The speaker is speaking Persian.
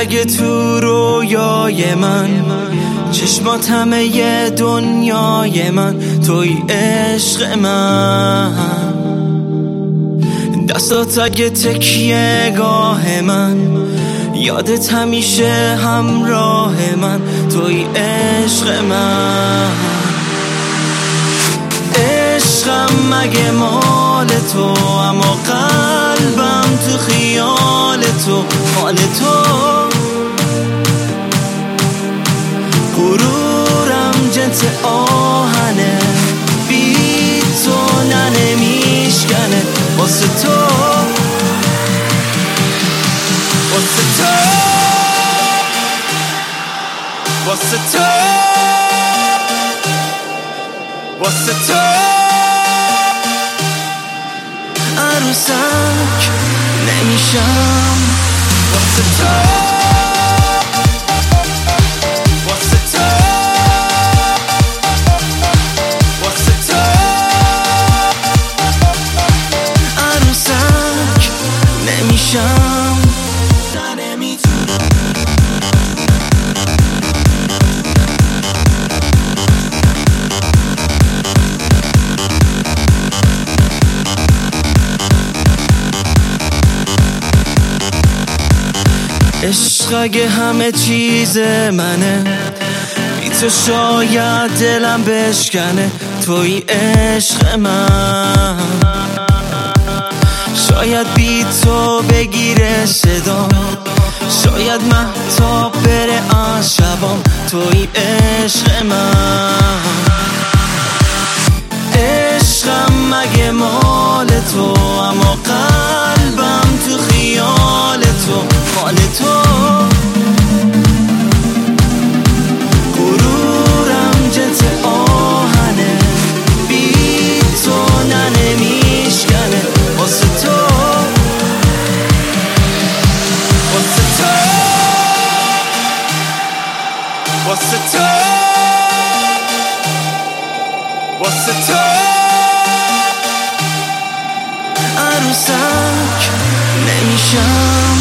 اگه تو رویای من، چشمات همه دنیای من، توی عشق من. دستات اگه تکیه گاه من، یادت همیشه همراه من، توی عشق من. عشقم مگه مال تو، اما قلبم تو خیال تو، مال تو. غرورم جنس آهنه، بی تو نمیشکنه، واسه تو، واسه تو، واسه تو، واسه تو. عروسک نمیشم واسه تو، واسه تو، واسه تو. عروسک نمیشم، نمیتونم. عشق اگه همه چیز منه، بی تو شاید دلم بشکنه، توی عشق من. شاید بی تو بگیره صدا، شاید مهتاب بره از شبام، توی عشق من. عشقم مگه مال تو، اما قلبم تو خیال تو، مال تو. غرورم جنس آهنه، بی تو نمیشکنه، واسه تو، واسه تو، واسه تو، واسه تو. عروسک نمیشم